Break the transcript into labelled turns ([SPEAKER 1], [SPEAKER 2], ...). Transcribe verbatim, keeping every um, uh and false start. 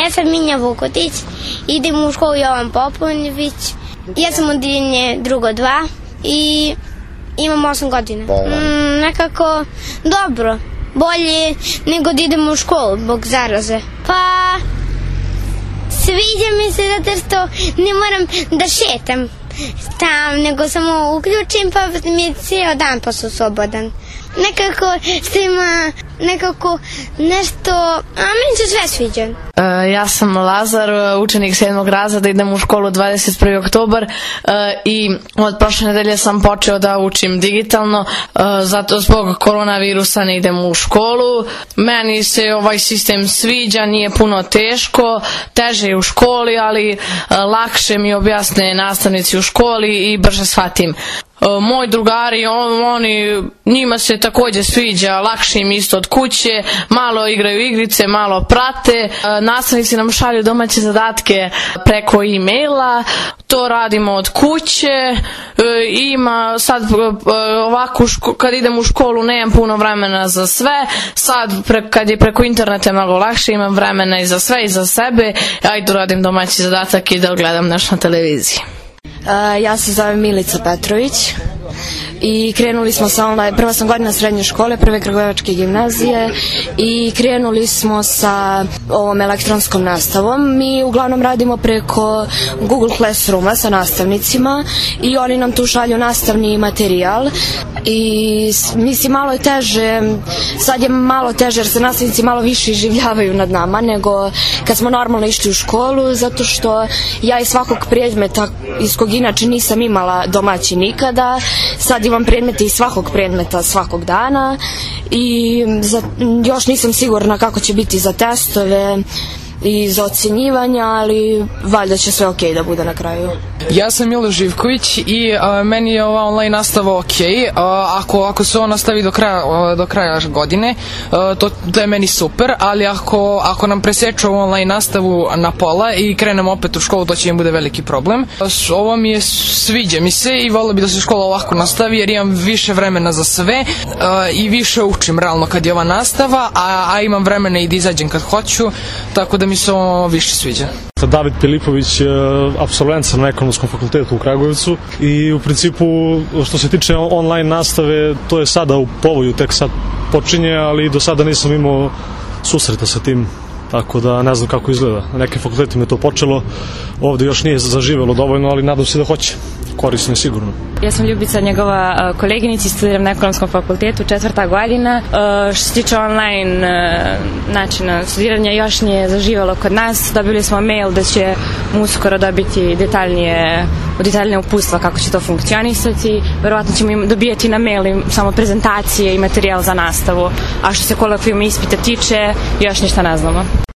[SPEAKER 1] Ja sam Minja Vukotić, idem u školu Jovan Popović. Ja sam odeljenje drugo dva i imam osam godina. Mm, nekako dobro, bolje nego da idem u školu zbog zaraze. Pa, sviđa mi se zato što ne moram da šetam tam, nego samo uključim pa mi je cijel dan posao slobodan. Nekako što ima nekako nešto, a meni se sve sviđa.
[SPEAKER 2] E, ja sam Lazar, učenik sedmog razreda, idem u školu dvadeset prvi oktobar e, i od prošle nedelje sam počeo da učim digitalno, e, zato zbog koronavirusa ne idem u školu. Meni se ovaj sistem sviđa, nije puno teško, teže je u školi, ali e, lakše mi objasne nastavnici u školi i brže shvatim. Moji drugari, on, oni, njima se takođe sviđa, lakše im isto od kuće, malo igraju igrice, malo prate. Nastavnici nam šalju domaće zadatke preko e-maila, to radimo od kuće. Ima sad ovako, kad idem u školu nemam puno vremena za sve, sad kad je preko interneta je mnogo lakše, imam vremena i za sve i za sebe, ajde radim domaći zadatak i da gledam nešto na televiziji.
[SPEAKER 3] Uh, ja se zovem Milica Petrović i krenuli smo sa online, prva sam godina srednje škole, prve Kragujevačke gimnazije i krenuli smo sa ovom elektronskom nastavom. Mi uglavnom radimo preko Google Classrooma sa nastavnicima i oni nam tu šalju nastavni materijal i mislim malo je teže, sad je malo teže jer se nastavnici malo više iživljavaju nad nama nego kad smo normalno išli u školu, zato što ja iz svakog predmeta iz kog inače nisam imala domaći nikada, sad imam predmete iz svakog predmeta svakog dana i za, još nisam sigurna kako će biti za testove i za ocenjivanja, ali valjda će sve okej da bude na kraju.
[SPEAKER 4] Ja sam Milo Živković i a, meni je ova online nastava okej. Ako, ako se on nastavi do kraja, do kraja godine, a, to, to je meni super, ali ako, ako nam preseču online nastavu na pola i krenemo opet u školu, to će mi bude veliki problem. Ovo mi je, sviđa mi se i volio bi da se škola ovako nastavi jer imam više vremena za sve a, i više učim realno kad je ova nastava, a, a imam vremena i da izađem kad hoću, tako da mi se ovo više sviđa.
[SPEAKER 5] David Pilipović je apsolvent sam na Ekonomskom fakultetu u Kragujevcu i u principu što se tiče online nastave to je sada u povoju, tek sad počinje, ali do sada nisam imao susreta sa tim, tako da ne znam kako izgleda. Na nekim fakultetima je to počelo, ovde još nije zaživelo dovoljno, ali nadam se da hoće. Korisno je sigurno.
[SPEAKER 6] Ja sam Ljubica, njegova koleginica, studiram na Ekonomskom fakultetu, četvrta godina. Što se tiče online načina studiranja, još nije zaživalo kod nas. Dobili smo mail da će uskoro dobiti detaljnije, detaljnije uputstva kako će to funkcionisati. Verovatno ćemo im dobijati na mail samo prezentacije i materijal za nastavu. A što se kolokvijuma ispita tiče, još ništa ne znamo.